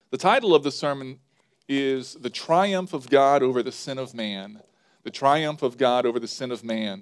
The title of the sermon is The Triumph of God Over the Sin of Man. The Triumph of God Over the Sin of Man.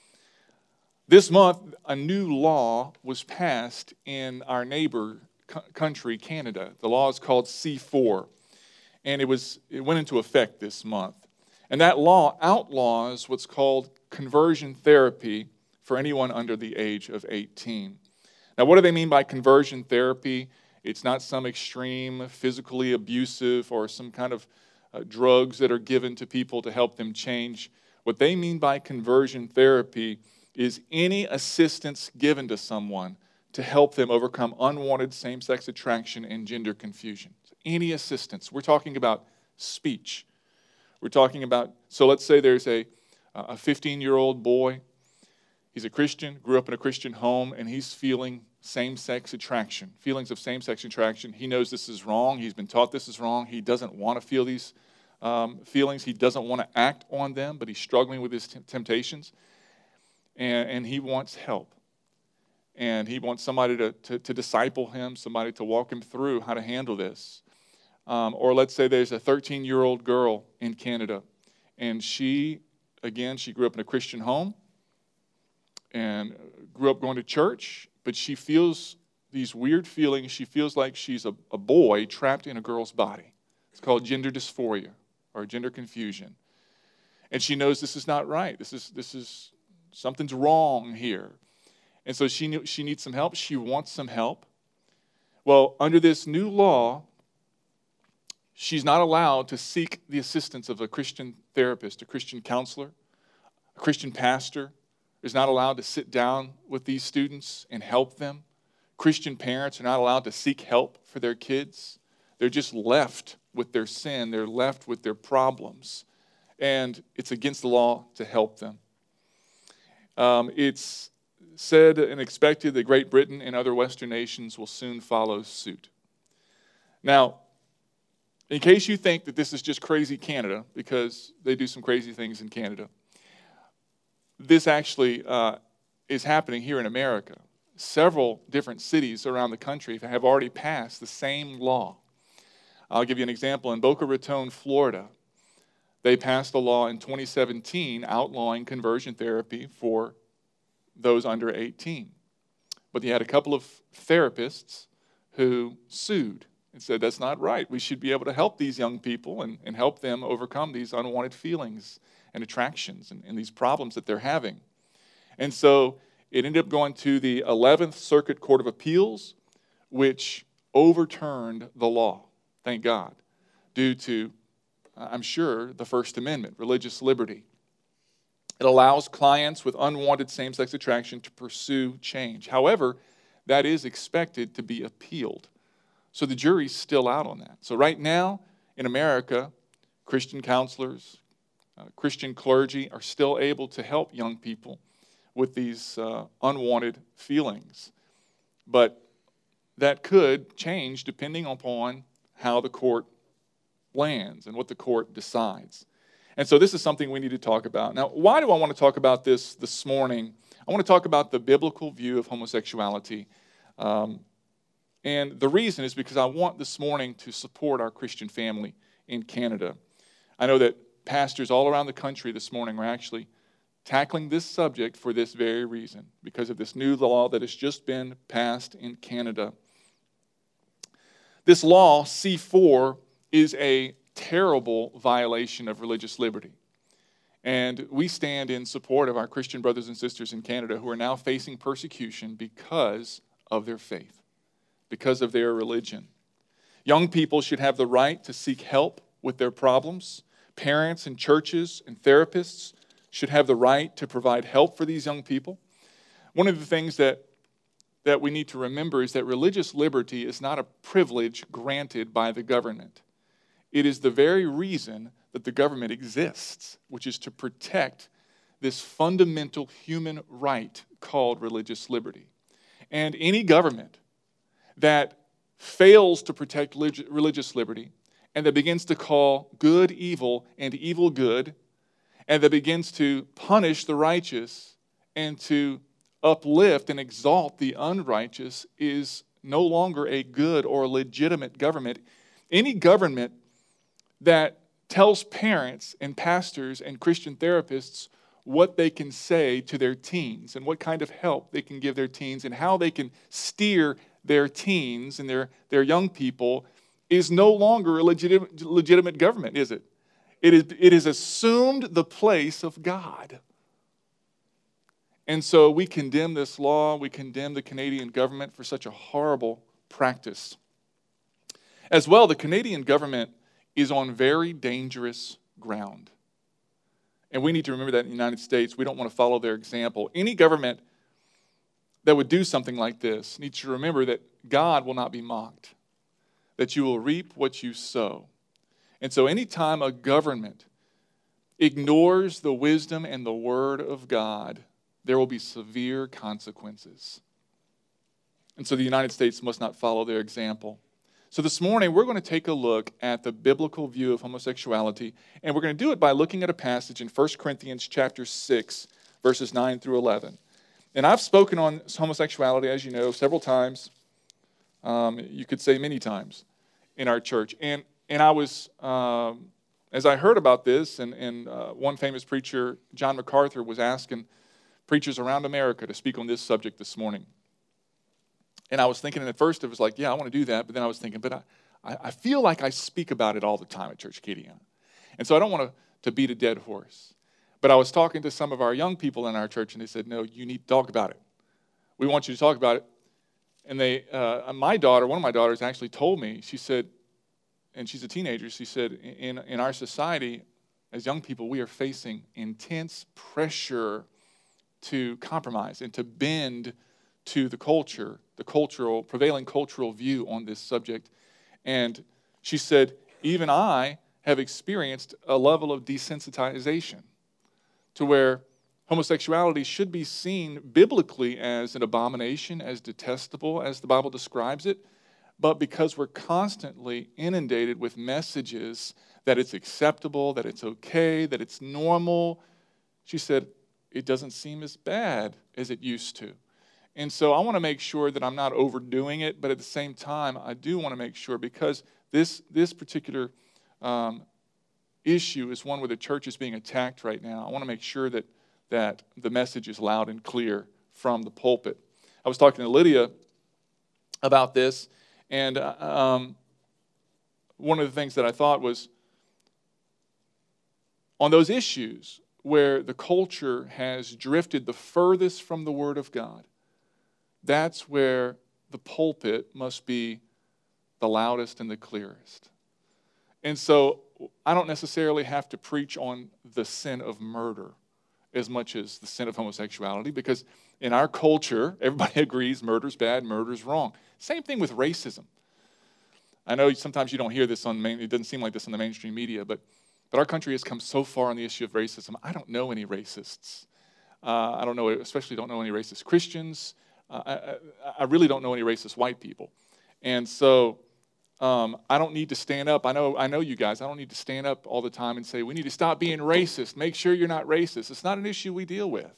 This month, a new law was passed in our neighbor country, Canada. The law is called C4, and it went into effect this month. And that law outlaws what's called conversion therapy for anyone under the age of 18. Now, what do they mean by conversion therapy? It's not some extreme, physically abusive or some kind of drugs that are given to people to help them change. What they mean by conversion therapy is any assistance given to someone to help them overcome unwanted same-sex attraction and gender confusion. Any assistance. We're talking about speech. We're talking about, so let's say there's a 15-year-old boy. He's a Christian, grew up in a Christian home, and he's feeling same-sex attraction, feelings of same-sex attraction. He knows this is wrong. He's been taught this is wrong. He doesn't want to feel these feelings. He doesn't want to act on them, but he's struggling with his temptations. And he wants help. And he wants somebody to disciple him, somebody to walk him through how to handle this. Or let's say there's a 13-year-old girl in Canada, and she grew up in a Christian home and grew up going to church, but she feels these weird feelings. She feels like she's a boy trapped in a girl's body. It's called gender dysphoria or gender confusion. And she knows this is not right. This is something's wrong here. And so she needs some help. She wants some help. Well, under this new law, she's not allowed to seek the assistance of a Christian therapist, a Christian counselor, a Christian pastor. Is not allowed to sit down with these students and help them. Christian parents are not allowed to seek help for their kids. They're just left with their sin. They're left with their problems. And it's against the law to help them. It's said and expected that Great Britain and other Western nations will soon follow suit. Now, in case you think that this is just crazy Canada, because they do some crazy things in Canada, this actually is happening here in America. Several different cities around the country have already passed the same law. I'll give you an example. In Boca Raton, Florida, they passed a law in 2017 outlawing conversion therapy for those under 18. But they had a couple of therapists who sued and said, that's not right. We should be able to help these young people and help them overcome these unwanted feelings and attractions and these problems that they're having. And so it ended up going to the 11th Circuit Court of Appeals, which overturned the law, thank God, due to, I'm sure, the First Amendment, religious liberty. It allows clients with unwanted same-sex attraction to pursue change. However, that is expected to be appealed. So the jury's still out on that. So right now, in America, Christian counselors, Christian clergy are still able to help young people with these unwanted feelings. But that could change depending upon how the court lands and what the court decides. And so this is something we need to talk about. Now, why do I want to talk about this morning? I want to talk about the biblical view of homosexuality. And the reason is because I want this morning to support our Christian family in Canada. I know that pastors all around the country this morning are actually tackling this subject for this very reason, because of this new law that has just been passed in Canada. This law, C4, is a terrible violation of religious liberty. And we stand in support of our Christian brothers and sisters in Canada who are now facing persecution because of their faith, because of their religion. Young people should have the right to seek help with their problems. Parents and churches and therapists should have the right to provide help for these young people. One of the things that we need to remember is that religious liberty is not a privilege granted by the government. It is the very reason that the government exists, which is to protect this fundamental human right called religious liberty. And any government that fails to protect religious liberty, and that begins to call good evil and evil good, and that begins to punish the righteous and to uplift and exalt the unrighteous, is no longer a good or legitimate government. Any government that tells parents and pastors and Christian therapists what they can say to their teens and what kind of help they can give their teens and how they can steer their teens and their young people is no longer a legitimate government, is it? It has assumed the place of God. And so we condemn this law, we condemn the Canadian government for such a horrible practice. As well, the Canadian government is on very dangerous ground. And we need to remember that in the United States, we don't want to follow their example. Any government that would do something like this needs to remember that God will not be mocked, that you will reap what you sow. And so anytime a government ignores the wisdom and the word of God, there will be severe consequences. And so the United States must not follow their example. So this morning, we're going to take a look at the biblical view of homosexuality, and we're going to do it by looking at a passage in 1 Corinthians chapter 6, verses 9 through 11. And I've spoken on homosexuality, as you know, several times. You could say many times in our church. And I was, as I heard about this, and one famous preacher, John MacArthur, was asking preachers around America to speak on this subject this morning. And I was thinking, and at first it was like, yeah, I want to do that. But then I was thinking, but I feel like I speak about it all the time at Church Acadiana. And so I don't want to beat a dead horse. But I was talking to some of our young people in our church, and they said, no, you need to talk about it. We want you to talk about it. And my daughter, one of my daughters actually told me, she said, and she's a teenager, she said, in our society, as young people, we are facing intense pressure to compromise and to bend to the culture, the prevailing cultural view on this subject. And she said, even I have experienced a level of desensitization to where homosexuality should be seen biblically as an abomination, as detestable, as the Bible describes it, but because we're constantly inundated with messages that it's acceptable, that it's okay, that it's normal, she said, it doesn't seem as bad as it used to. And so I want to make sure that I'm not overdoing it, but at the same time, I do want to make sure, because this particular issue is one where the church is being attacked right now. I want to make sure that the message is loud and clear from the pulpit. I was talking to Lydia about this, and one of the things that I thought was, on those issues where the culture has drifted the furthest from the Word of God, that's where the pulpit must be the loudest and the clearest. And so I don't necessarily have to preach on the sin of murder as much as the sin of homosexuality, because in our culture, everybody agrees murder's bad, murder's wrong. Same thing with racism. I know sometimes you don't hear this it doesn't seem like this on the mainstream media, but our country has come so far on the issue of racism. I don't know any racists. Especially don't know any racist Christians. I really don't know any racist white people. And so I don't need to stand up. I know you guys. I don't need to stand up all the time and say, we need to stop being racist. Make sure you're not racist. It's not an issue we deal with.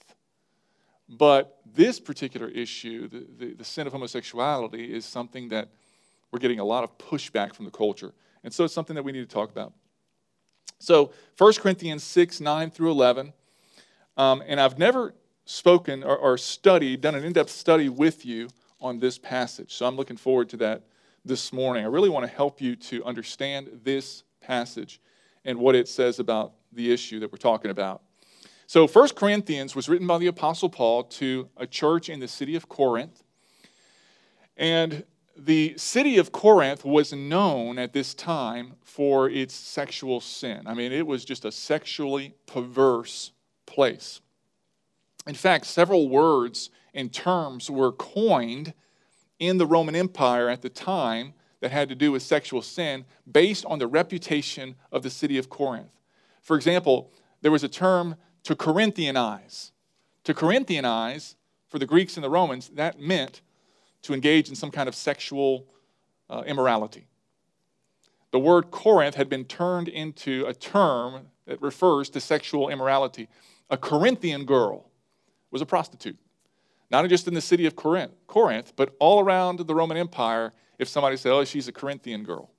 But this particular issue, the sin of homosexuality, is something that we're getting a lot of pushback from the culture. And so it's something that we need to talk about. So 1 Corinthians 6, 9 through 11. And I've never spoken or done an in-depth study with you on this passage. So I'm looking forward to that this morning. I really want to help you to understand this passage and what it says about the issue that we're talking about. So 1 Corinthians was written by the Apostle Paul to a church in the city of Corinth. And the city of Corinth was known at this time for its sexual sin. I mean, it was just a sexually perverse place. In fact, several words and terms were coined in the Roman Empire at the time that had to do with sexual sin based on the reputation of the city of Corinth. For example, there was a term to Corinthianize. To Corinthianize, for the Greeks and the Romans, that meant to engage in some kind of sexual immorality. The word Corinth had been turned into a term that refers to sexual immorality. A Corinthian girl was a prostitute. Not just in the city of Corinth, but all around the Roman Empire, if somebody said, oh, she's a Corinthian girl.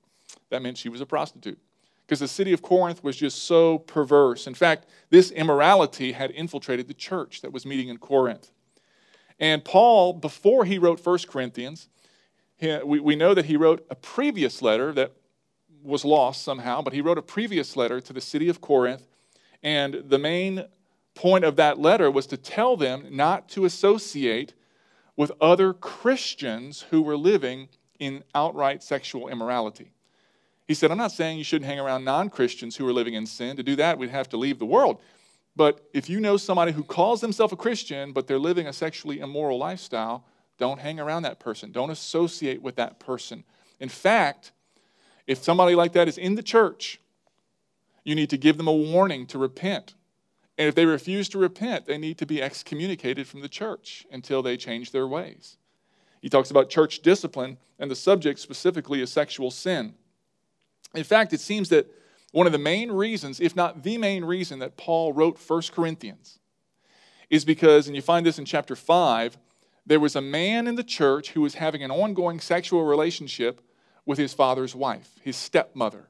that meant she was a prostitute. Because the city of Corinth was just so perverse. In fact, this immorality had infiltrated the church that was meeting in Corinth. And Paul, before he wrote 1 Corinthians, we know that he wrote a previous letter that was lost somehow, but he wrote a previous letter to the city of Corinth. And the main point of that letter was to tell them not to associate with other Christians who were living in outright sexual immorality. He said, I'm not saying you shouldn't hang around non-Christians who are living in sin. To do that, we'd have to leave the world. But if you know somebody who calls themselves a Christian, but they're living a sexually immoral lifestyle, don't hang around that person. Don't associate with that person. In fact, if somebody like that is in the church, you need to give them a warning to repent. And if they refuse to repent, they need to be excommunicated from the church until they change their ways. He talks about church discipline, and the subject specifically is sexual sin. In fact, it seems that one of the main reasons, if not the main reason, that Paul wrote 1 Corinthians is because, and you find this in chapter 5, there was a man in the church who was having an ongoing sexual relationship with his father's wife, his stepmother.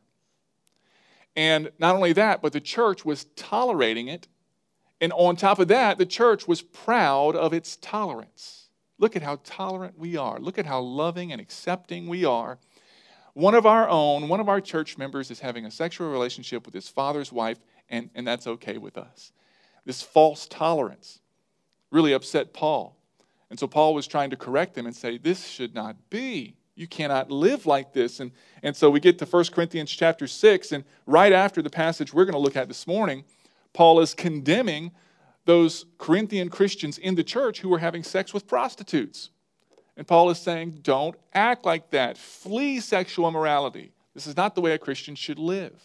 And not only that, but the church was tolerating it. And on top of that, the church was proud of its tolerance. Look at how tolerant we are. Look at how loving and accepting we are. One of our church members is having a sexual relationship with his father's wife, and that's okay with us. This false tolerance really upset Paul. And so Paul was trying to correct them and say, this should not be. You cannot live like this. And so we get to 1 Corinthians chapter 6, and right after the passage we're going to look at this morning, Paul is condemning those Corinthian Christians in the church who were having sex with prostitutes. And Paul is saying, don't act like that. Flee sexual immorality. This is not the way a Christian should live.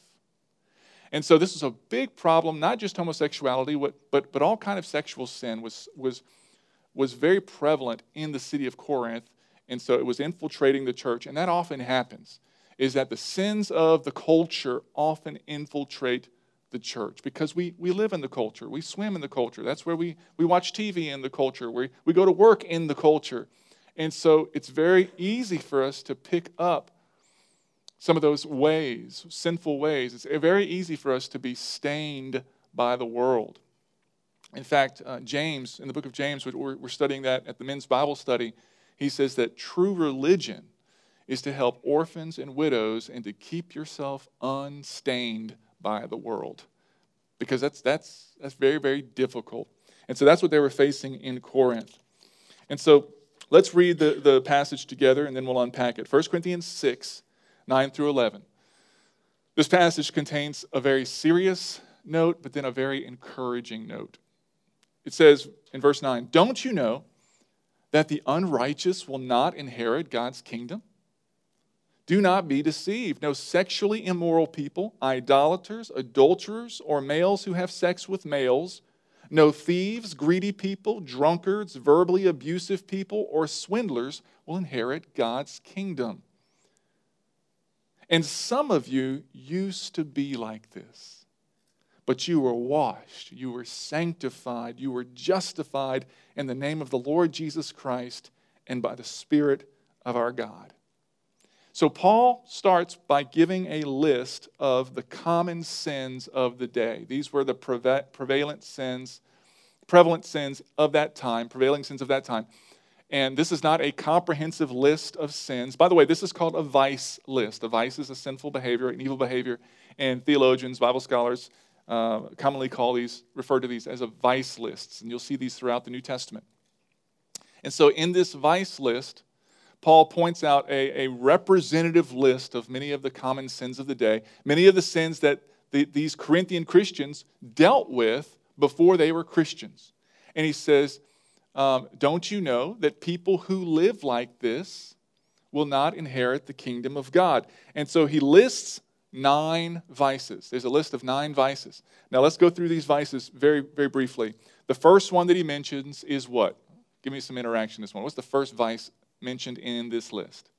And so this is a big problem, not just homosexuality, but all kind of sexual sin was very prevalent in the city of Corinth. And so it was infiltrating the church. And that often happens, is that the sins of the culture often infiltrate the church because we live in the culture. We swim in the culture. That's where we watch TV in the culture. We go to work in the culture. And so it's very easy for us to pick up some of those ways, sinful ways. It's very easy for us to be stained by the world. In fact, James, in the book of James, we're studying that at the men's Bible study, he says that true religion is to help orphans and widows and to keep yourself unstained by the world. Because that's very, very difficult. And so that's what they were facing in Corinth. And so let's read the passage together, and then we'll unpack it. 1 Corinthians 6, 9 through 11. This passage contains a very serious note, but then a very encouraging note. It says in verse 9, don't you know that the unrighteous will not inherit God's kingdom? Do not be deceived. No sexually immoral people, idolaters, adulterers, or males who have sex with males, no thieves, greedy people, drunkards, verbally abusive people, or swindlers will inherit God's kingdom. And some of you used to be like this, but you were washed, you were sanctified, you were justified in the name of the Lord Jesus Christ and by the Spirit of our God. So Paul starts by giving a list of the common sins of the day. These were the prevalent sins of that time, prevailing sins of that time. And this is not a comprehensive list of sins. By the way, this is called a vice list. A vice is a sinful behavior, an evil behavior. And theologians, Bible scholars, commonly refer to these as a vice lists. And you'll see these throughout the New Testament. And so in this vice list, Paul points out a representative list of many of the common sins of the day, many of the sins that these Corinthian Christians dealt with before they were Christians. And he says, don't you know that people who live like this will not inherit the kingdom of God? And so he lists 9 vices. There's a list of 9 vices. Now let's go through these vices very, very briefly. The first one that he mentions is what? Give me some interaction this one. What's the first vice mentioned in this list?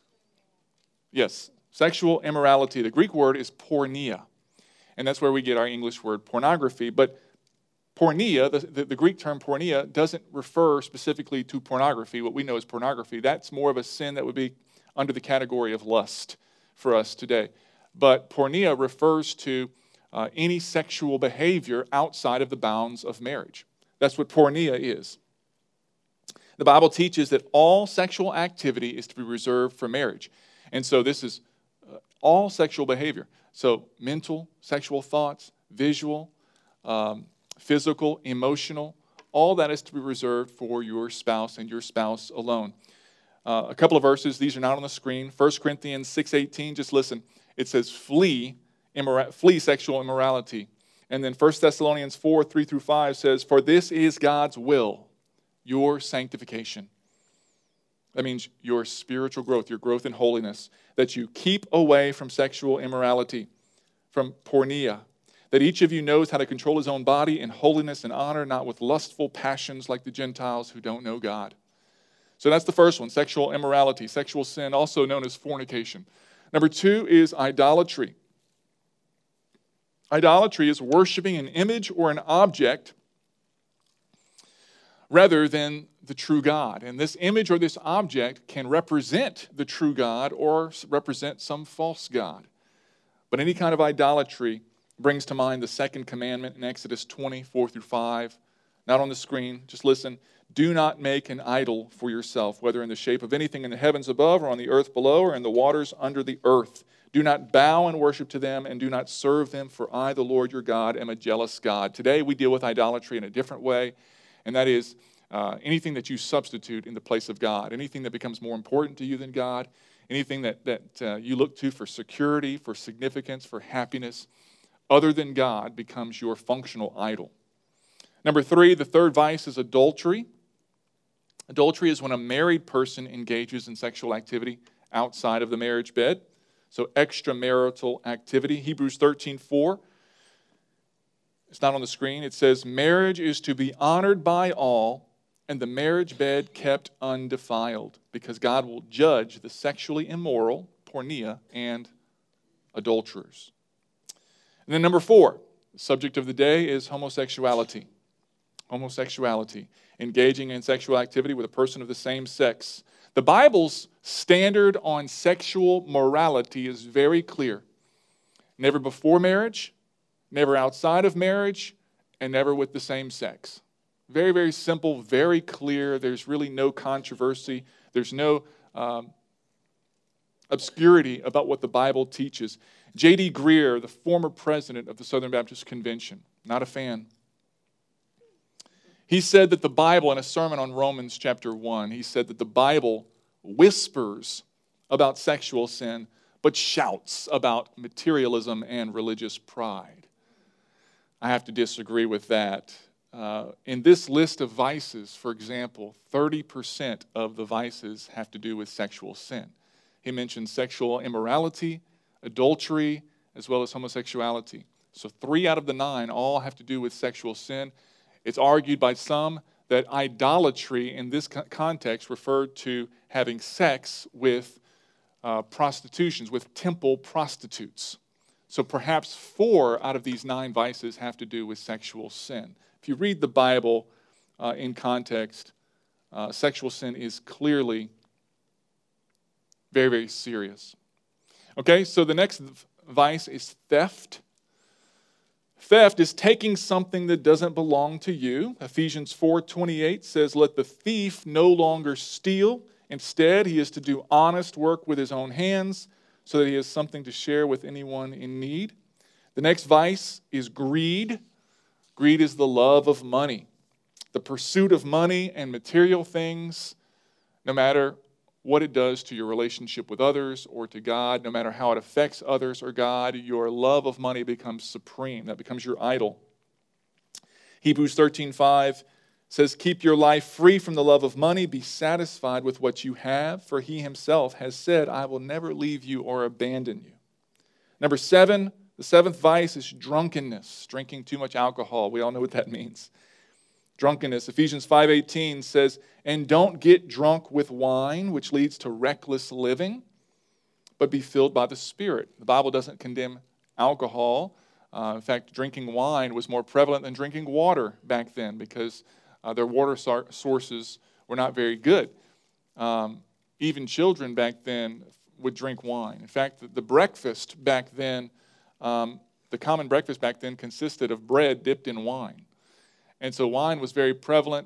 Yes, sexual immorality. The Greek word is porneia, and that's where we get our English word pornography. But porneia, the Greek term porneia, doesn't refer specifically to pornography, what we know as pornography. That's more of a sin that would be under the category of lust. for us today. But porneia refers to any sexual behavior outside of the bounds of marriage. That's what porneia is. The Bible teaches that all sexual activity is to be reserved for marriage. And so this is all sexual behavior. So mental, sexual thoughts, visual, physical, emotional, all that is to be reserved for your spouse and your spouse alone. A couple of verses, these are not on the screen. 1 Corinthians 6:18, just listen. It says, flee sexual immorality. And then 1 Thessalonians 4:3-5 says, for this is God's will, your sanctification. That means your spiritual growth, your growth in holiness, that you keep away from sexual immorality, from porneia, that each of you knows how to control his own body in holiness and honor, not with lustful passions like the Gentiles who don't know God. So that's the first one, sexual immorality, sexual sin, also known as fornication. Number 2 is idolatry. Idolatry is worshiping an image or an object rather than the true God. And this image or this object can represent the true God or represent some false god. But any kind of idolatry brings to mind the second commandment in Exodus 20:4-5. Not on the screen, just listen. Do not make an idol for yourself, whether in the shape of anything in the heavens above or on the earth below or in the waters under the earth. Do not bow and worship to them and do not serve them, for I, the Lord your God, am a jealous God. Today we deal with idolatry in a different way, and that is anything that you substitute in the place of God, anything that becomes more important to you than God, anything that you look to for security, for significance, for happiness, other than God becomes your functional idol. Number 3, the third vice is adultery. Adultery is when a married person engages in sexual activity outside of the marriage bed. So extramarital activity. Hebrews 13:4. It's not on the screen. It says, marriage is to be honored by all, and the marriage bed kept undefiled, because God will judge the sexually immoral, porneia, and adulterers. And then number 4, the subject of the day is homosexuality. Homosexuality, engaging in sexual activity with a person of the same sex. The Bible's standard on sexual morality is very clear. Never before marriage, never outside of marriage, and never with the same sex. Very, very simple, very clear. There's really no controversy. There's no obscurity about what the Bible teaches. J.D. Greear, the former president of the Southern Baptist Convention, not a fan. He said that the Bible, in a sermon on Romans chapter 1, he said that the Bible whispers about sexual sin, but shouts about materialism and religious pride. I have to disagree with that. In this list of vices, for example, 30% of the vices have to do with sexual sin. He mentioned sexual immorality, adultery, as well as homosexuality. So 3 out of the 9 all have to do with sexual sin. It's argued by some that idolatry in this context referred to having sex with prostitutions, with temple prostitutes. So perhaps 4 out of these 9 vices have to do with sexual sin. If you read the Bible in context, sexual sin is clearly very, very serious. Okay, so the next vice is theft. Theft is taking something that doesn't belong to you. Ephesians 4:28 says, let the thief no longer steal. Instead, he is to do honest work with his own hands so that he has something to share with anyone in need. The next vice is greed. Greed is the love of money. The pursuit of money and material things, no matter what it does to your relationship with others or to God, no matter how it affects others or God, your love of money becomes supreme. That becomes your idol. Hebrews 13:5 says, keep your life free from the love of money. Be satisfied with what you have, for he himself has said, I will never leave you or abandon you. Number 7, the 7th vice is drunkenness, drinking too much alcohol. We all know what that means. Drunkenness. Ephesians 5:18 says, and don't get drunk with wine, which leads to reckless living, but be filled by the Spirit. The Bible doesn't condemn alcohol. In fact, drinking wine was more prevalent than drinking water back then because their water sources were not very good. Even children back then would drink wine. In fact, the breakfast back then, the common breakfast back then consisted of bread dipped in wine. And so wine was very prevalent,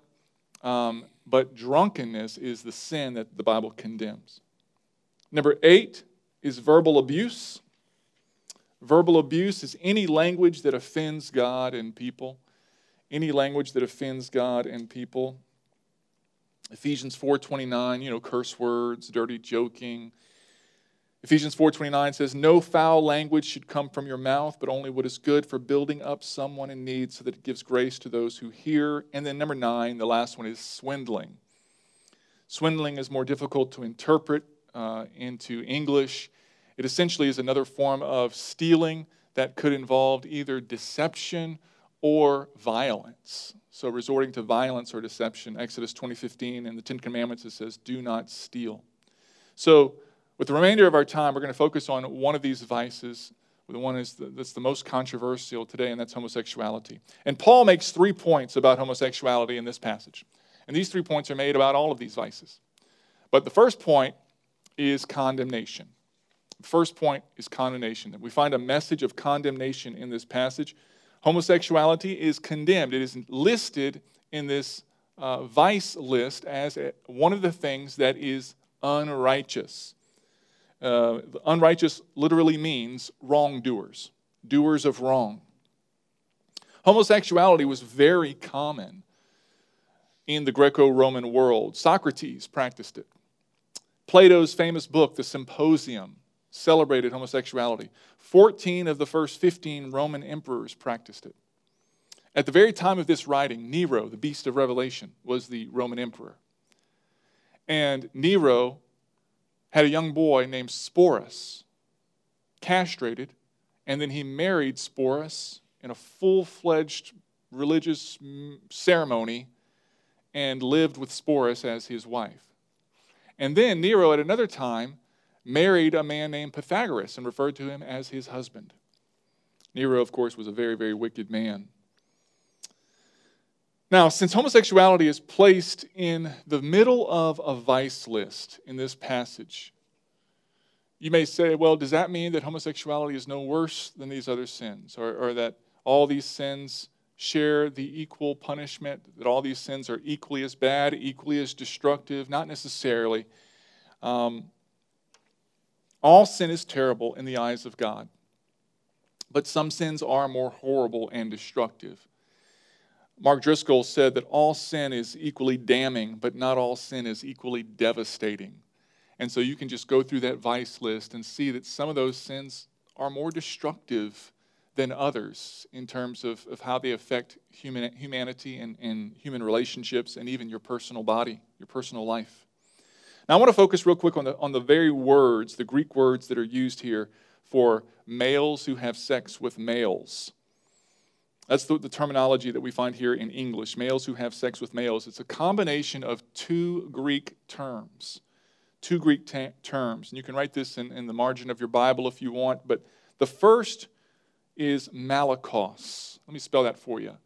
but drunkenness is the sin that the Bible condemns. Number 8 is verbal abuse. Verbal abuse is any language that offends God and people. Any language that offends God and people. Ephesians 4:29, curse words, dirty joking. Ephesians 4:29 says, no foul language should come from your mouth, but only what is good for building up someone in need so that it gives grace to those who hear. And then number 9, the last one, is swindling. Swindling is more difficult to interpret into English. It essentially is another form of stealing that could involve either deception or violence. So resorting to violence or deception. Exodus 20:15 in the Ten Commandments, it says, do not steal. So with the remainder of our time, we're going to focus on one of these vices. The one that's the most controversial today, and that's homosexuality. And Paul makes 3 points about homosexuality in this passage. And these 3 points are made about all of these vices. But the first point is condemnation. The first point is condemnation. We find a message of condemnation in this passage. Homosexuality is condemned. It is listed in this vice list as one of the things that is unrighteous. Unrighteous literally means wrongdoers, doers of wrong. Homosexuality was very common in the Greco-Roman world. Socrates practiced it. Plato's famous book, The Symposium, celebrated homosexuality. 14 of the first 15 Roman emperors practiced it. At the very time of this writing, Nero, the beast of Revelation, was the Roman emperor. And Nero had a young boy named Sporus, castrated, and then he married Sporus in a full-fledged religious ceremony and lived with Sporus as his wife. And then Nero, at another time, married a man named Pythagoras and referred to him as his husband. Nero, of course, was a very, very wicked man. Now, since homosexuality is placed in the middle of a vice list in this passage, you may say, well, does that mean that homosexuality is no worse than these other sins, or that all these sins share the equal punishment, that all these sins are equally as bad, equally as destructive? Not necessarily. All sin is terrible in the eyes of God, but some sins are more horrible and destructive. Mark Driscoll said that all sin is equally damning, but not all sin is equally devastating. And so you can just go through that vice list and see that some of those sins are more destructive than others in terms of how they affect humanity and human relationships and even your personal body, your personal life. Now I want to focus real quick on the very words, the Greek words that are used here for males who have sex with males. That's the terminology that we find here in English, males who have sex with males. It's a combination of 2 Greek terms. 2 Greek terms. And you can write this in the margin of your Bible if you want. But the first is malakos. Let me spell that for you.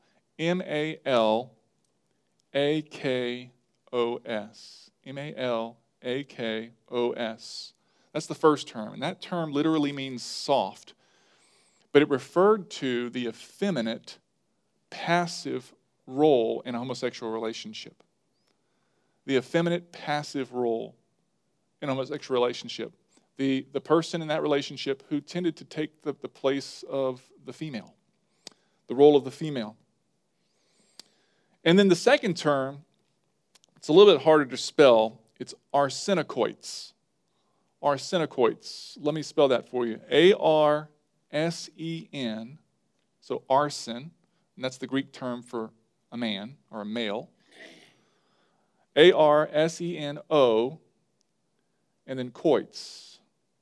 M-A-L-A-K-O-S. M-A-L-A-K-O-S. That's the first term. And that term literally means soft. But it referred to the effeminate, passive role in a homosexual relationship. The effeminate, passive role in a homosexual relationship. The person in that relationship who tended to take the place of the female, the role of the female. And then the second term, it's a little bit harder to spell. It's arsenokoites. Arsenokoites. Let me spell that for you. A-R-S-E-N, so arson, and that's the Greek term for a man or a male. A-R-S-E-N-O, and then koites,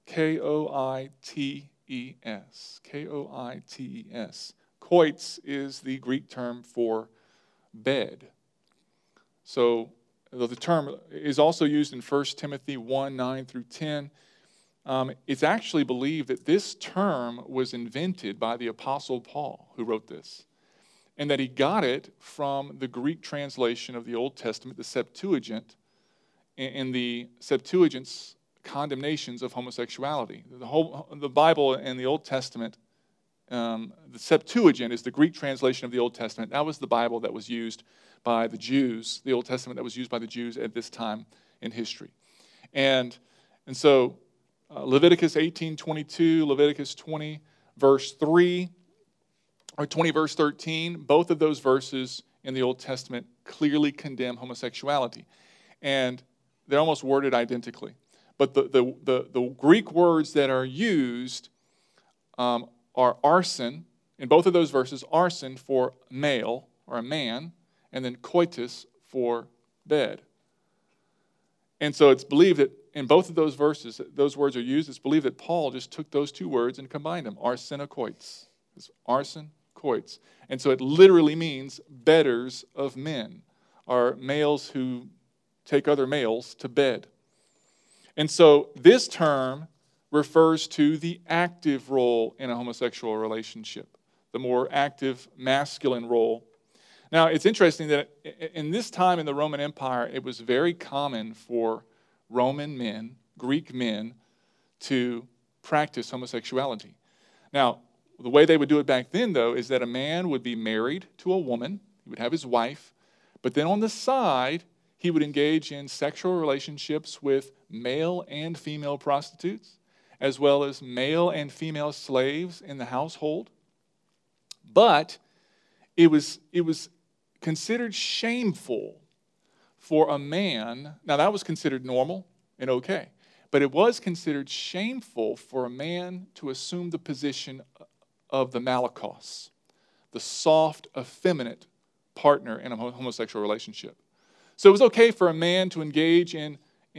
K-O-I-T-E-S, K-O-I-T-E-S. Koites is the Greek term for bed. So the term is also used in 1 Timothy 1, 9 through 10. It's actually believed that this term was invented by the Apostle Paul, who wrote this, and that he got it from the Greek translation of the Old Testament, the Septuagint. In the Septuagint's condemnations of homosexuality. The Bible and the Old Testament, the Septuagint is the Greek translation of the Old Testament. That was the Bible that was used by the Jews, the Old Testament that was used by the Jews at this time in history. And so Leviticus 18:22, Leviticus 20, verse 3, or 20, verse 13, both of those verses in the Old Testament clearly condemn homosexuality. And they're almost worded identically. But the Greek words that are used are arson, in both of those verses, arson for male or a man, and then koitus for bed. And so it's believed that in both of those verses, those words are used. It's believed that Paul just took those two words and combined them, arsenokoites. It's arson, koites. And so it literally means bedders of men, are males who take other males to bed. And so this term refers to the active role in a homosexual relationship, the more active masculine role. Now, it's interesting that in this time in the Roman Empire, it was very common for Roman men, Greek men, to practice homosexuality. Now, the way they would do it back then, though, is that a man would be married to a woman, he would have his wife, but then on the side, he would engage in sexual relationships with male and female prostitutes, as well as male and female slaves in the household. But it was considered shameful for a man. Now, that was considered normal and okay, but it was considered shameful for a man to assume the position of the malakos, the soft, effeminate partner in a homosexual relationship. So it was okay for a man to engage in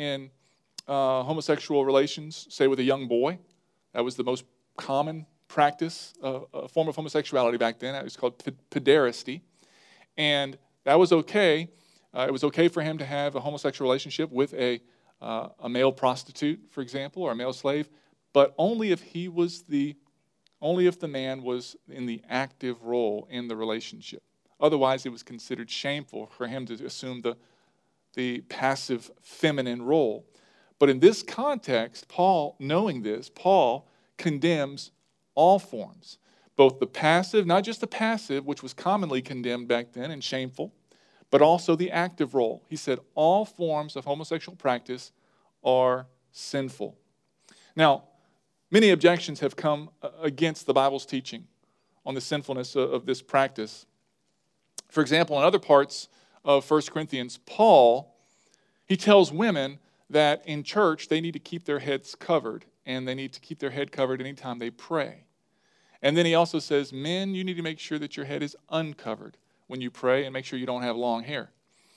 homosexual relations, say with a young boy. That was the most common practice, a form of homosexuality back then. It was called pederasty. And that was okay. It was okay for him to have a homosexual relationship with a male prostitute, for example, or a male slave, but only if the man was in the active role in the relationship. Otherwise, it was considered shameful for him to assume the passive feminine role. But in this context, Paul, knowing this, Paul condemns all forms, both the passive, not just the passive, which was commonly condemned back then and shameful, but also the active role. He said all forms of homosexual practice are sinful. Now, many objections have come against the Bible's teaching on the sinfulness of this practice. For example, in other parts of 1 Corinthians, Paul, he tells women that in church they need to keep their heads covered, and they need to keep their head covered anytime they pray. And then he also says, men, you need to make sure that your head is uncovered when you pray, and make sure you don't have long hair.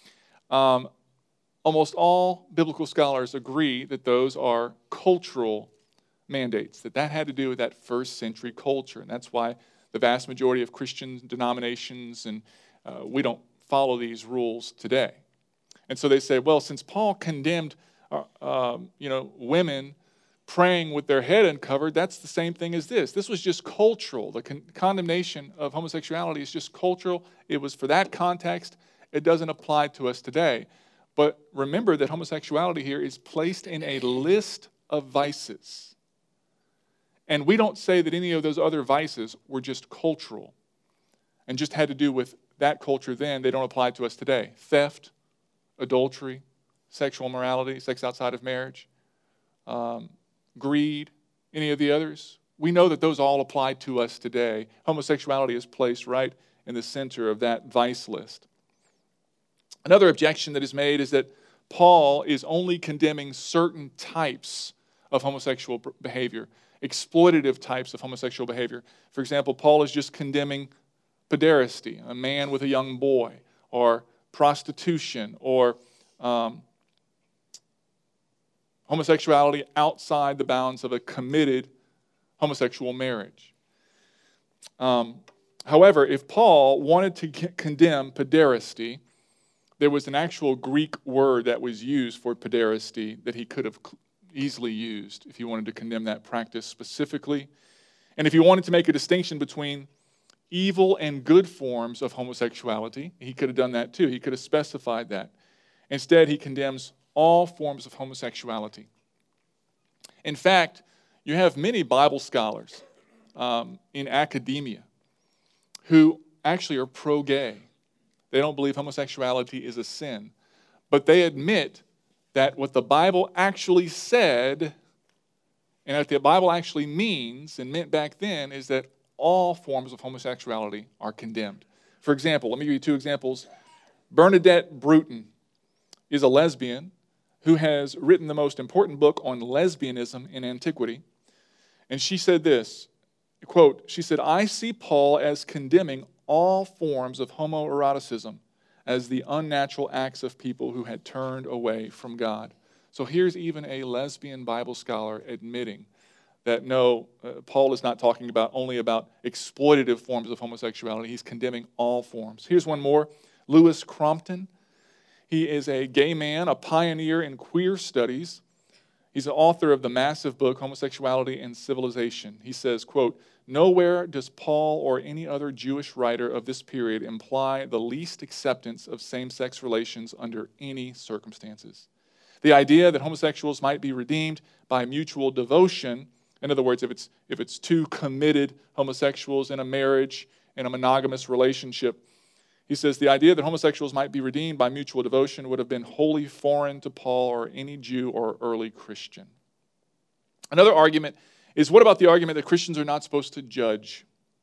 Almost all biblical scholars agree that those are cultural mandates, that had to do with that first century culture. And that's why the vast majority of Christian denominations and we don't follow these rules today. And so they say, well, since Paul condemned women praying with their head uncovered, that's the same thing as this. This was just cultural. The condemnation of homosexuality is just cultural. It was for that context. It doesn't apply to us today. But remember that homosexuality here is placed in a list of vices. And we don't say that any of those other vices were just cultural and just had to do with that culture then. They don't apply to us today. Theft, adultery, sexual immorality, sex outside of marriage, greed, any of the others. We know that those all apply to us today. Homosexuality is placed right in the center of that vice list. Another objection that is made is that Paul is only condemning certain types of homosexual behavior, exploitative types of homosexual behavior. For example, Paul is just condemning pederasty, a man with a young boy, or prostitution, or homosexuality outside the bounds of a committed homosexual marriage. However, if Paul wanted to condemn pederasty, there was an actual Greek word that was used for pederasty that he could have easily used if he wanted to condemn that practice specifically. And if he wanted to make a distinction between evil and good forms of homosexuality, he could have done that too. He could have specified that. Instead, he condemns all forms of homosexuality. In fact, you have many Bible scholars in academia who actually are pro-gay. They don't believe homosexuality is a sin. But they admit that what the Bible actually said and what the Bible actually means and meant back then is that all forms of homosexuality are condemned. For example, let me give you two examples. Bernadette Bruton is a lesbian who has written the most important book on lesbianism in antiquity. And she said this, quote, she said, "I see Paul as condemning all forms of homoeroticism as the unnatural acts of people who had turned away from God." So here's even a lesbian Bible scholar admitting that no, Paul is not talking only about exploitative forms of homosexuality. He's condemning all forms. Here's one more. Louis Crompton. He is a gay man, a pioneer in queer studies. He's the author of the massive book, Homosexuality and Civilization. He says, quote, "Nowhere does Paul or any other Jewish writer of this period imply the least acceptance of same-sex relations under any circumstances. The idea that homosexuals might be redeemed by mutual devotion, in other words, if it's two committed homosexuals in a marriage, in a monogamous relationship, he says the idea that homosexuals might be redeemed by mutual devotion would have been wholly foreign to Paul or any Jew or early Christian." Another argument is, what about the argument that Christians are not supposed to judge?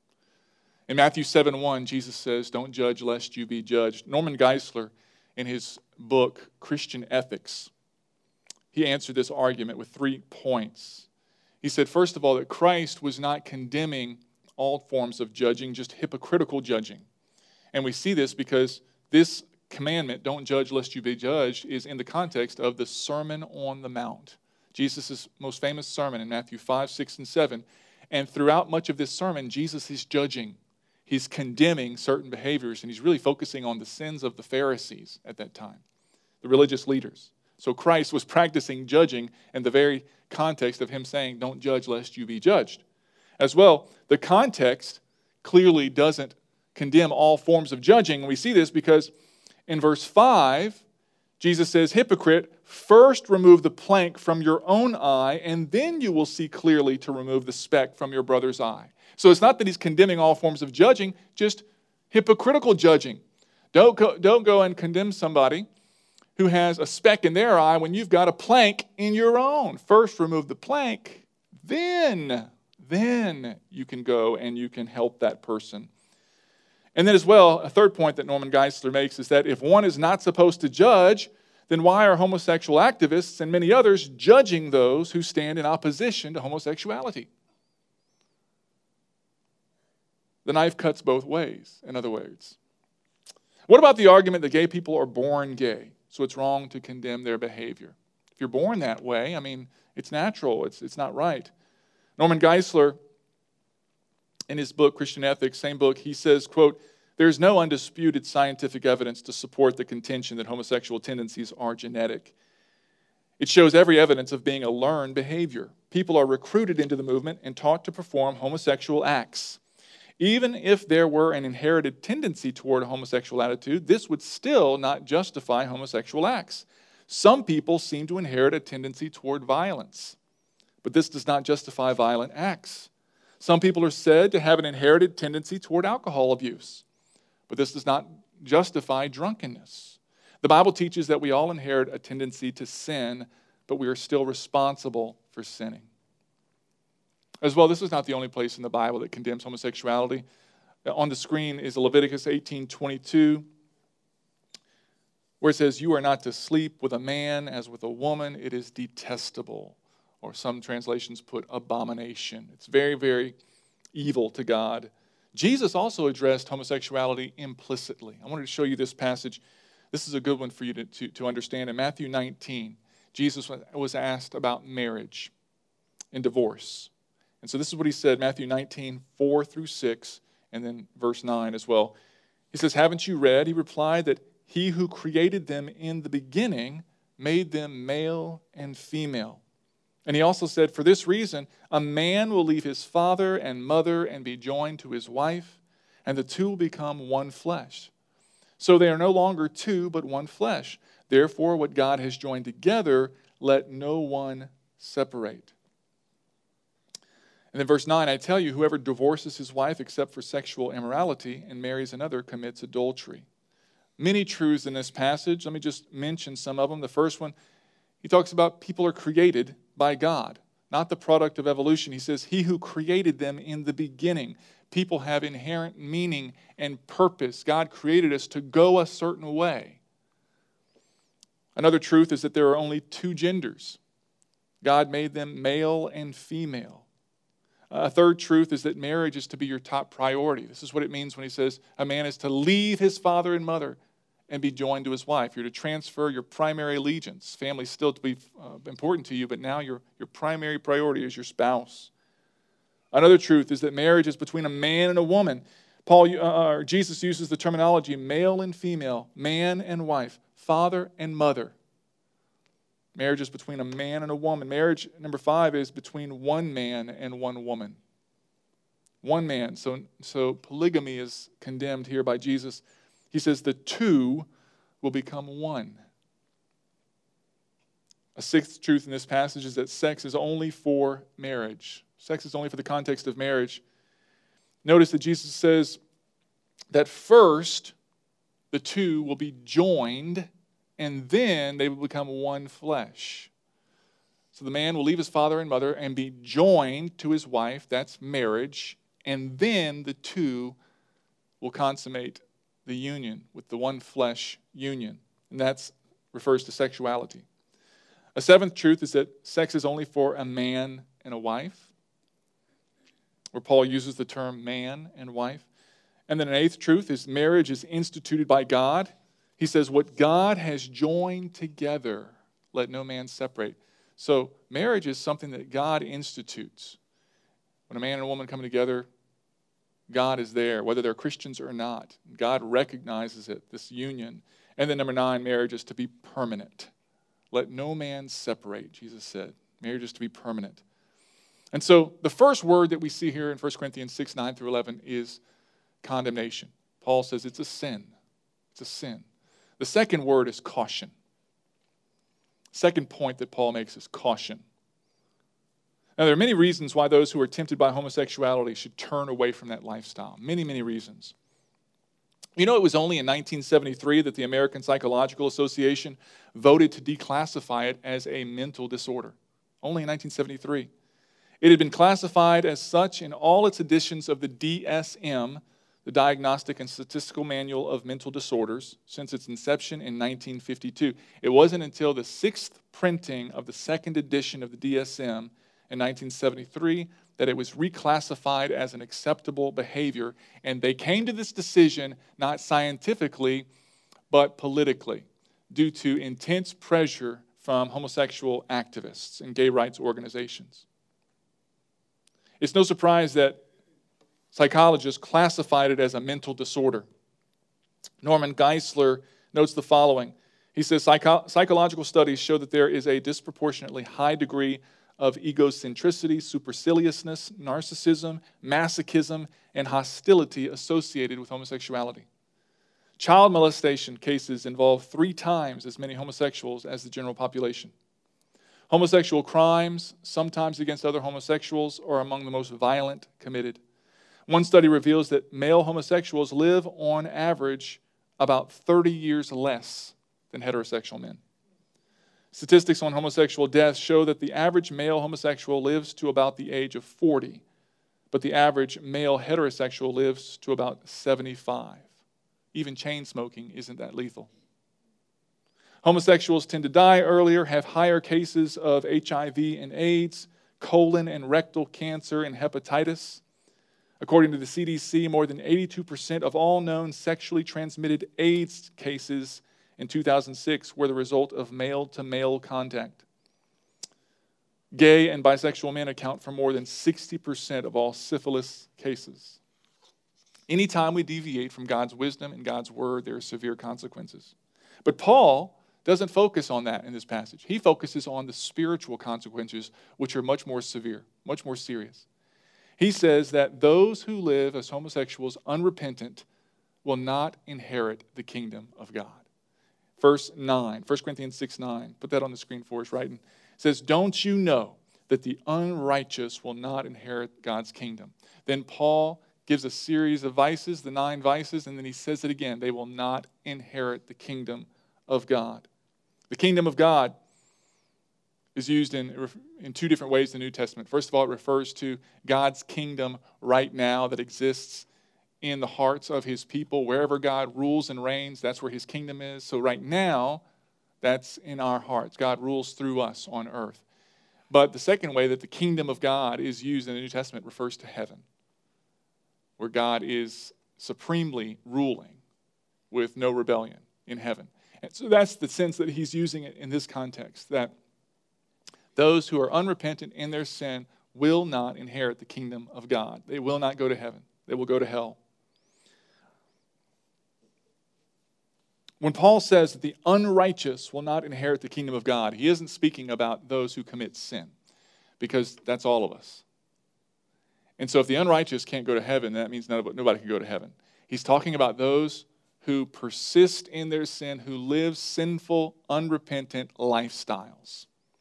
In Matthew 7:1, Jesus says, "Don't judge lest you be judged." Norman Geisler, in his book, Christian Ethics, he answered this argument with 3 points. He said, first of all, that Christ was not condemning all forms of judging, just hypocritical judging. And we see this because this commandment, "Don't judge lest you be judged," is in the context of the Sermon on the Mount, Jesus' most famous sermon in Matthew 5, 6, and 7. And throughout much of this sermon, Jesus is judging. He's condemning certain behaviors, and he's really focusing on the sins of the Pharisees at that time, the religious leaders. So Christ was practicing judging in the very context of him saying, "Don't judge lest you be judged." As well, the context clearly doesn't condemn all forms of judging. We see this because in verse 5, Jesus says, "Hypocrite, first remove the plank from your own eye, and then you will see clearly to remove the speck from your brother's eye." So it's not that he's condemning all forms of judging, just hypocritical judging. Don't go and condemn somebody who has a speck in their eye when you've got a plank in your own. First remove the plank, then you can go and you can help that person. And then as well, a third point that Norman Geisler makes is that if one is not supposed to judge, then why are homosexual activists and many others judging those who stand in opposition to homosexuality? The knife cuts both ways, in other words. What about the argument that gay people are born gay, so it's wrong to condemn their behavior? If you're born that way, I mean, it's natural, it's not right. Norman Geisler, in his book, Christian Ethics, same book, he says, quote, "There's no undisputed scientific evidence to support the contention that homosexual tendencies are genetic. It shows every evidence of being a learned behavior. People are recruited into the movement and taught to perform homosexual acts. Even if there were an inherited tendency toward a homosexual attitude, this would still not justify homosexual acts. Some people seem to inherit a tendency toward violence, but this does not justify violent acts. Some people are said to have an inherited tendency toward alcohol abuse, but this does not justify drunkenness. The Bible teaches that we all inherit a tendency to sin, but we are still responsible for sinning." As well, this is not the only place in the Bible that condemns homosexuality. On the screen is Leviticus 18:22, where it says, "You are not to sleep with a man as with a woman. It is detestable." Or some translations put abomination. It's very, very evil to God. Jesus also addressed homosexuality implicitly. I wanted to show you this passage. This is a good one for you to understand. In Matthew 19, Jesus was asked about marriage and divorce. And so this is what he said, Matthew 19, 4 through 6, and then verse 9 as well. He says, "Haven't you read?" He replied, "that he who created them in the beginning made them male and female. And he also said, for this reason, a man will leave his father and mother and be joined to his wife, and the two will become one flesh. So they are no longer two, but one flesh. Therefore, what God has joined together, let no one separate." And then verse 9, I tell you, whoever divorces his wife except for sexual immorality and marries another commits adultery. Many truths in this passage. Let me just mention some of them. The first one, he talks about people are created by God, not the product of evolution. He says, he who created them in the beginning. People have inherent meaning and purpose. God created us to go a certain way. Another truth is that there are only two genders. God made them male and female. A third truth is that marriage is to be your top priority. This is what it means when he says a man is to leave his father and mother and be joined to his wife. You're to transfer your primary allegiance. Family's still to be important to you, but now your primary priority is your spouse. Another truth is that marriage is between a man and a woman. Jesus uses the terminology male and female, man and wife, father and mother. Marriage is between a man and a woman. Marriage, number 5, is between one man and one woman. One man. So polygamy is condemned here by Jesus. He says the two will become one. A sixth truth in this passage is that sex is only for marriage. Sex is only for the context of marriage. Notice that Jesus says that first the two will be joined and then they will become one flesh. So the man will leave his father and mother and be joined to his wife. That's marriage. And then the two will consummate the union with the one flesh union. And that refers to sexuality. A seventh truth is that sex is only for a man and a wife, where Paul uses the term man and wife. And then an eighth truth is marriage is instituted by God. He says, what God has joined together, let no man separate. So marriage is something that God institutes. When a man and a woman come together, God is there, whether they're Christians or not. God recognizes it, this union. And then number 9, marriage is to be permanent. Let no man separate, Jesus said. Marriage is to be permanent. And so the first word that we see here in 1 Corinthians 6, 9 through 11 is condemnation. Paul says it's a sin. It's a sin. The second word is caution. Second point that Paul makes is caution. Now, there are many reasons why those who are tempted by homosexuality should turn away from that lifestyle. Many, many reasons. You know, it was only in 1973 that the American Psychological Association voted to declassify it as a mental disorder. Only in 1973. It had been classified as such in all its editions of the DSM, the Diagnostic and Statistical Manual of Mental Disorders, since its inception in 1952. It wasn't until the 6th printing of the 2nd edition of the DSM in 1973 that it was reclassified as an acceptable behavior, and they came to this decision not scientifically, but politically, due to intense pressure from homosexual activists and gay rights organizations. It's no surprise that psychologists classified it as a mental disorder. Norman Geisler notes the following. He says, psychological studies show that there is a disproportionately high degree of egocentricity, superciliousness, narcissism, masochism, and hostility associated with homosexuality. Child molestation cases involve 3 times as many homosexuals as the general population. Homosexual crimes, sometimes against other homosexuals, are among the most violent committed. One study reveals that male homosexuals live on average about 30 years less than heterosexual men. Statistics on homosexual deaths show that the average male homosexual lives to about the age of 40, but the average male heterosexual lives to about 75. Even chain smoking isn't that lethal. Homosexuals tend to die earlier, have higher cases of HIV and AIDS, colon and rectal cancer, and hepatitis. According to the CDC, more than 82% of all known sexually transmitted AIDS cases in 2006 were the result of male-to-male contact. Gay and bisexual men account for more than 60% of all syphilis cases. Anytime we deviate from God's wisdom and God's word, there are severe consequences. But Paul doesn't focus on that in this passage. He focuses on the spiritual consequences, which are much more severe, much more serious. He says that those who live as homosexuals unrepentant will not inherit the kingdom of God. Verse 9, 1 Corinthians 6:9. Put that on the screen for us, right? It says, don't you know that the unrighteous will not inherit God's kingdom. Then Paul gives a series of vices, the 9 vices, and then he says it again. They will not inherit the kingdom of God. The kingdom of God is used in 2 different ways in the New Testament. First of all, it refers to God's kingdom right now that exists in the hearts of his people. Wherever God rules and reigns, that's where his kingdom is. So right now, that's in our hearts. God rules through us on earth. But the second way that the kingdom of God is used in the New Testament refers to heaven, where God is supremely ruling with no rebellion in heaven. And so that's the sense that he's using it in this context, that those who are unrepentant in their sin will not inherit the kingdom of God. They will not go to heaven. They will go to hell. When Paul says that the unrighteous will not inherit the kingdom of God, he isn't speaking about those who commit sin, because that's all of us. And so if the unrighteous can't go to heaven, that means nobody can go to heaven. He's talking about those who persist in their sin, who live sinful, unrepentant lifestyles.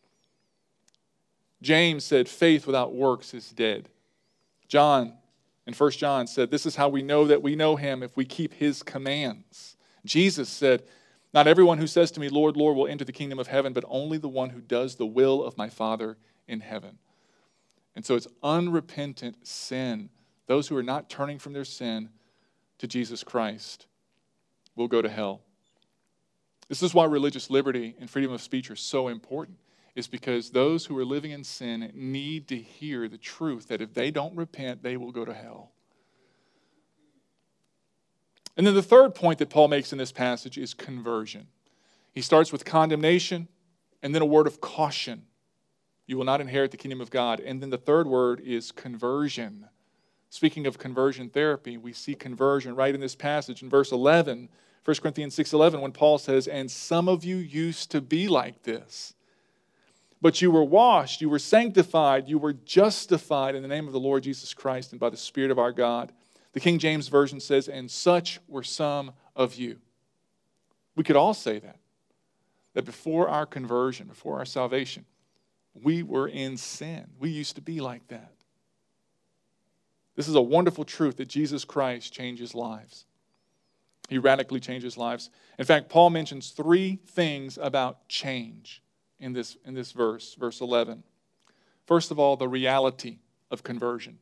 James said, faith without works is dead. John, in 1 John, said, this is how we know that we know him, if we keep his commands. Jesus said, not everyone who says to me, Lord, Lord, will enter the kingdom of heaven, but only the one who does the will of my Father in heaven. And so it's unrepentant sin. Those who are not turning from their sin to Jesus Christ will go to hell. This is why religious liberty and freedom of speech are so important. Is because those who are living in sin need to hear the truth that if they don't repent, they will go to hell. And then the third point that Paul makes in this passage is conversion. He starts with condemnation and then a word of caution. You will not inherit the kingdom of God. And then the third word is conversion. Speaking of conversion therapy, we see conversion right in this passage in verse 11, 1 Corinthians 6:11, when Paul says, and some of you used to be like this. But you were washed, you were sanctified, you were justified in the name of the Lord Jesus Christ and by the Spirit of our God. The King James Version says, and such were some of you. We could all say that before our conversion, before our salvation, we were in sin. We used to be like that. This is a wonderful truth that Jesus Christ changes lives. He radically changes lives. In fact, Paul mentions 3 things about change in this verse 11. First of all, the reality of conversion.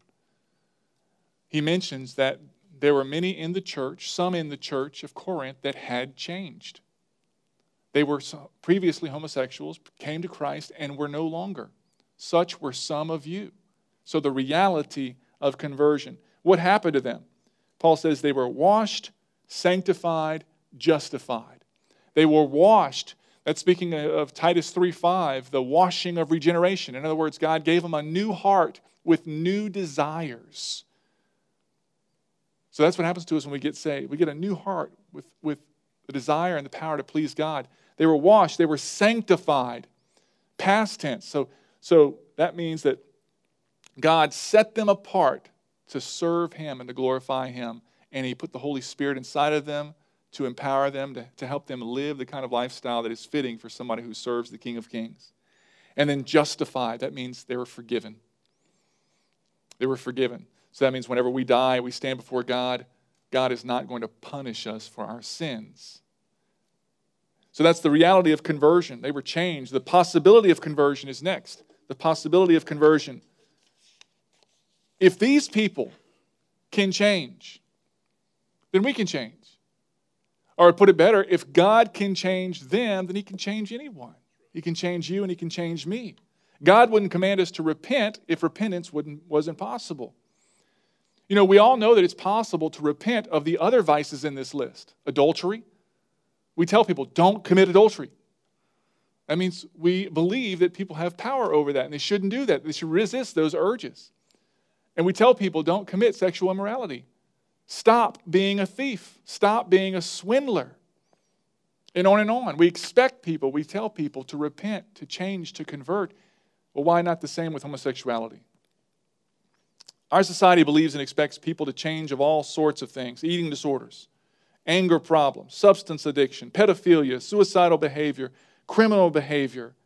He mentions that there were many in the church, some in the church of Corinth, that had changed. They were previously homosexuals, came to Christ, and were no longer. Such were some of you. So the reality of conversion. What happened to them? Paul says they were washed, sanctified, justified. They were washed. That's speaking of Titus 3:5, the washing of regeneration. In other words, God gave them a new heart with new desires. So that's what happens to us when we get saved. We get a new heart with the desire and the power to please God. They were washed. They were sanctified. Past tense. So that means that God set them apart to serve Him and to glorify Him. And He put the Holy Spirit inside of them to empower them, to help them live the kind of lifestyle that is fitting for somebody who serves the King of Kings. And then justified. That means they were forgiven. They were forgiven. So that means whenever we die, we stand before God, God is not going to punish us for our sins. So that's the reality of conversion. They were changed. The possibility of conversion is next. The possibility of conversion. If these people can change, then we can change. Or to put it better, if God can change them, then He can change anyone. He can change you and He can change me. God wouldn't command us to repent if repentance wasn't possible. You know, we all know that it's possible to repent of the other vices in this list. Adultery. We tell people, don't commit adultery. That means we believe that people have power over that and they shouldn't do that. They should resist those urges. And we tell people, don't commit sexual immorality. Stop being a thief. Stop being a swindler. And on and on. We expect people, we tell people to repent, to change, to convert. Well, why not the same with homosexuality? Our society believes and expects people to change of all sorts of things. Eating disorders, anger problems, substance addiction, pedophilia, suicidal behavior, criminal behavior.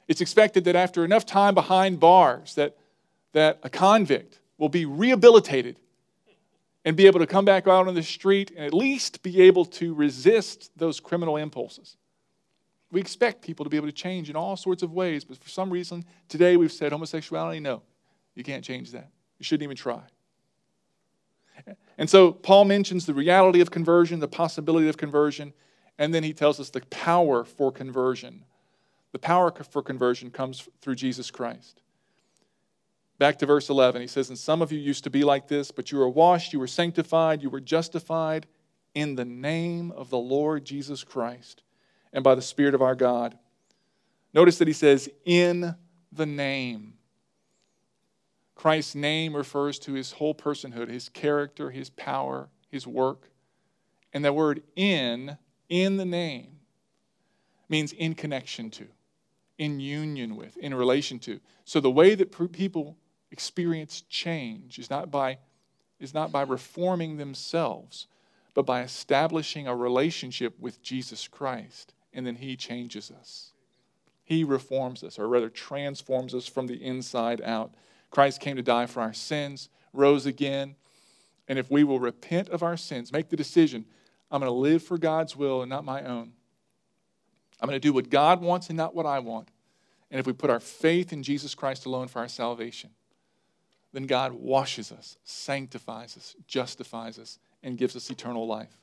It's expected that after enough time behind bars that a convict will be rehabilitated and be able to come back out on the street and at least be able to resist those criminal impulses. We expect people to be able to change in all sorts of ways, but for some reason, today we've said homosexuality, no, you can't change that. You shouldn't even try. And so Paul mentions the reality of conversion, the possibility of conversion, and then he tells us the power for conversion. The power for conversion comes through Jesus Christ. Back to verse 11, he says, and some of you used to be like this, but you were washed, you were sanctified, you were justified in the name of the Lord Jesus Christ and by the Spirit of our God. Notice that he says, in the name. Christ's name refers to his whole personhood, his character, his power, his work. And that word in the name, means in connection to, in union with, in relation to. So the way that people experience change is not by reforming themselves, but by establishing a relationship with Jesus Christ. And then he changes us. He reforms us, or rather transforms us from the inside out. Christ came to die for our sins, rose again. And if we will repent of our sins, make the decision, I'm going to live for God's will and not my own. I'm going to do what God wants and not what I want. And if we put our faith in Jesus Christ alone for our salvation, then God washes us, sanctifies us, justifies us, and gives us eternal life.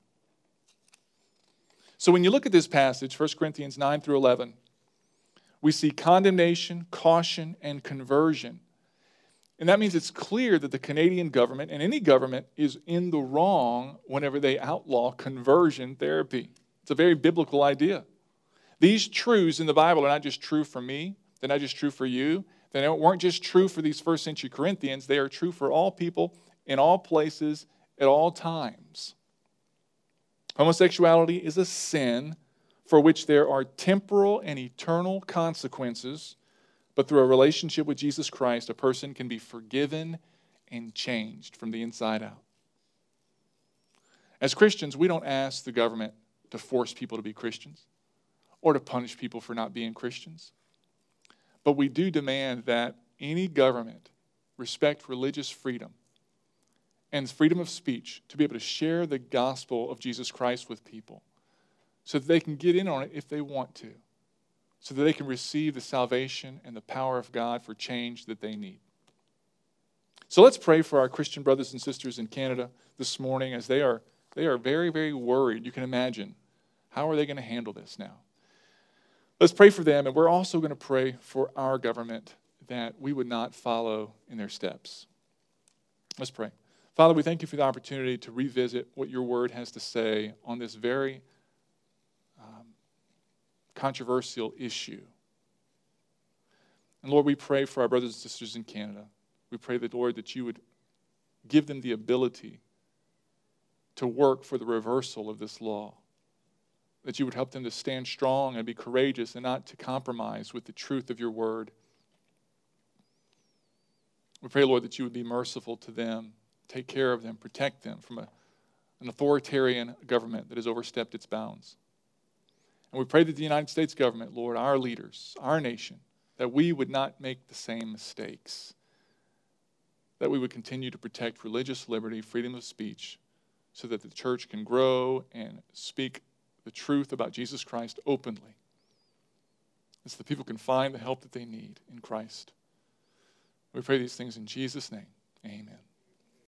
So when you look at this passage, 1 Corinthians 9 through 11, we see condemnation, caution, and conversion. And that means it's clear that the Canadian government and any government is in the wrong whenever they outlaw conversion therapy. It's a very biblical idea. These truths in the Bible are not just true for me. They're not just true for you. They weren't just true for these first century Corinthians. They are true for all people in all places at all times. Homosexuality is a sin for which there are temporal and eternal consequences, but through a relationship with Jesus Christ, a person can be forgiven and changed from the inside out. As Christians, we don't ask the government to force people to be Christians or to punish people for not being Christians. But we do demand that any government respect religious freedom and freedom of speech to be able to share the gospel of Jesus Christ with people so that they can get in on it if they want to, so that they can receive the salvation and the power of God for change that they need. So let's pray for our Christian brothers and sisters in Canada this morning as they are very, very worried. You can imagine, how are they going to handle this now? Let's pray for them, and we're also going to pray for our government that we would not follow in their steps. Let's pray. Father, we thank you for the opportunity to revisit what your word has to say on this very controversial issue. And Lord, we pray for our brothers and sisters in Canada. We pray that, Lord, that you would give them the ability to work for the reversal of this law, that you would help them to stand strong and be courageous and not to compromise with the truth of your word. We pray, Lord, that you would be merciful to them, take care of them, protect them from an authoritarian government that has overstepped its bounds. And we pray that the United States government, Lord, our leaders, our nation, that we would not make the same mistakes, that we would continue to protect religious liberty, freedom of speech, so that the church can grow and speak the truth about Jesus Christ openly, so the people can find the help that they need in Christ. We pray these things in Jesus' name. Amen.